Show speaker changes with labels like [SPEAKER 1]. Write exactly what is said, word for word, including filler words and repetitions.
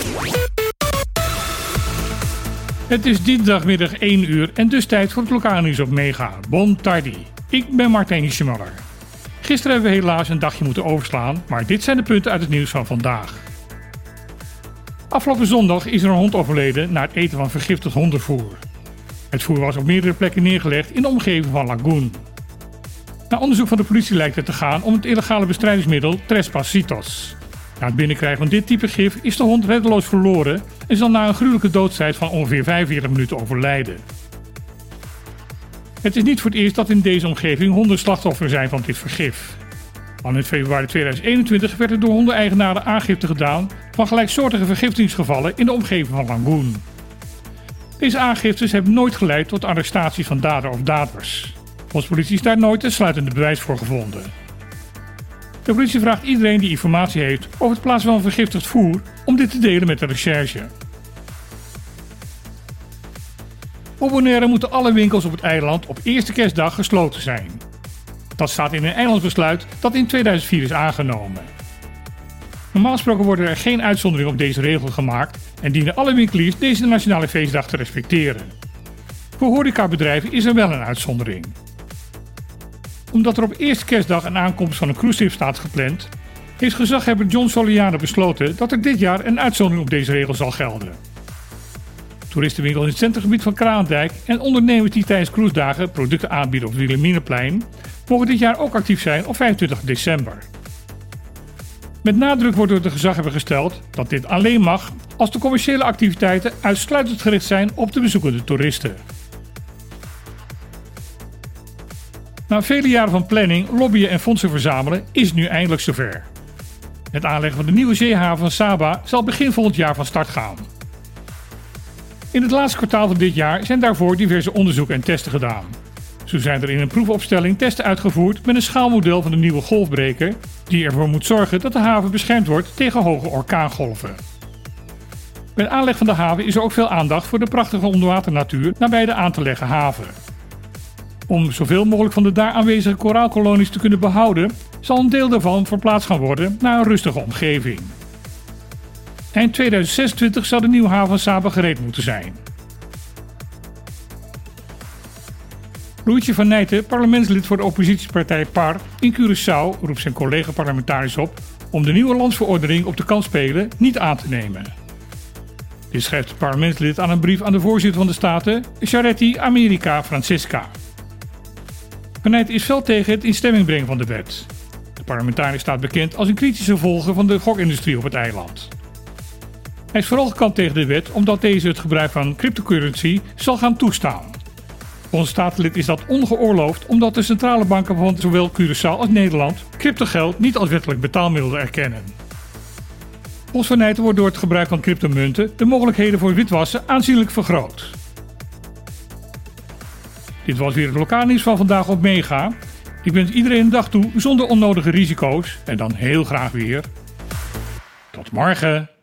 [SPEAKER 1] Het is dinsdagmiddag één uur en dus tijd voor het lokale nieuws op Mega. Bon tardi. Ik ben Martijn Schmuller. Gisteren hebben we helaas een dagje moeten overslaan, maar dit zijn de punten uit het nieuws van vandaag. Afgelopen zondag is er een hond overleden na het eten van vergiftigd hondenvoer. Het voer was op meerdere plekken neergelegd in de omgeving van Lagoen. Na onderzoek van de politie lijkt het te gaan om het illegale bestrijdingsmiddel Trespassitos. Na het binnenkrijgen van dit type gif is de hond reddeloos verloren en zal na een gruwelijke doodstijd van ongeveer vijfenveertig minuten overlijden. Het is niet voor het eerst dat in deze omgeving honden slachtoffer zijn van dit vergif. Al in februari tweeduizend eenentwintig werd er door hondeneigenaren aangifte gedaan van gelijksoortige vergiftigingsgevallen in de omgeving van Lagoen. Deze aangiftes hebben nooit geleid tot arrestaties van dader of daders. Volgens politie is daar nooit een sluitende bewijs voor gevonden. De politie vraagt iedereen die informatie heeft over het plaatsen van vergiftigd voer om dit te delen met de recherche. Op Bonaire moeten alle winkels op het eiland op eerste kerstdag gesloten zijn. Dat staat in een eilandsbesluit dat in tweeduizend vier is aangenomen. Normaal gesproken worden er geen uitzonderingen op deze regel gemaakt en dienen alle winkeliers deze nationale feestdag te respecteren. Voor horecabedrijven is er wel een uitzondering. Omdat er op eerste kerstdag een aankomst van een cruiseschip staat gepland, heeft gezaghebber John Soliano besloten dat er dit jaar een uitzondering op deze regel zal gelden. Toeristenwinkels in het centrumgebied van Kralendijk en ondernemers die tijdens cruisedagen producten aanbieden op het Wilhelminaplein mogen dit jaar ook actief zijn op vijfentwintig december. Met nadruk wordt door de gezaghebber gesteld dat dit alleen mag als de commerciële activiteiten uitsluitend gericht zijn op de bezoekende toeristen. Na vele jaren van planning, lobbyen en fondsen verzamelen is het nu eindelijk zover. Het aanleggen van de nieuwe zeehaven van Saba zal begin volgend jaar van start gaan. In het laatste kwartaal van dit jaar zijn daarvoor diverse onderzoeken en testen gedaan. Zo zijn er in een proefopstelling testen uitgevoerd met een schaalmodel van de nieuwe golfbreker, die ervoor moet zorgen dat de haven beschermd wordt tegen hoge orkaangolven. Bij de aanleg van de haven is er ook veel aandacht voor de prachtige onderwaternatuur nabij de aan te leggen haven. Om zoveel mogelijk van de daar aanwezige koraalkolonies te kunnen behouden, zal een deel daarvan verplaatst gaan worden naar een rustige omgeving. Eind tweeduizend zesentwintig zal de nieuwe haven van Saba gereed moeten zijn. Louietje van Nijten, parlementslid voor de oppositiepartij P A R in Curaçao, roept zijn collega-parlementariërs op om de nieuwe landsverordening op de kansspelen niet aan te nemen. Dit schrijft het parlementslid aan een brief aan de voorzitter van de Staten, Charetti America Francisca. Van Nijten is fel tegen het in stemming brengen van de wet. De parlementariër staat bekend als een kritische volger van de gokindustrie op het eiland. Hij is vooral gekant tegen de wet omdat deze het gebruik van cryptocurrency zal gaan toestaan. Volgens statenlid is dat ongeoorloofd omdat de centrale banken van zowel Curaçao als Nederland cryptogeld niet als wettelijk betaalmiddel erkennen. Volgens Van Nijten wordt door het gebruik van cryptomunten de mogelijkheden voor witwassen aanzienlijk vergroot. Dit was weer het lokaal nieuws van vandaag op Mega. Ik wens iedereen een dag toe zonder onnodige risico's en dan heel graag weer. Tot morgen!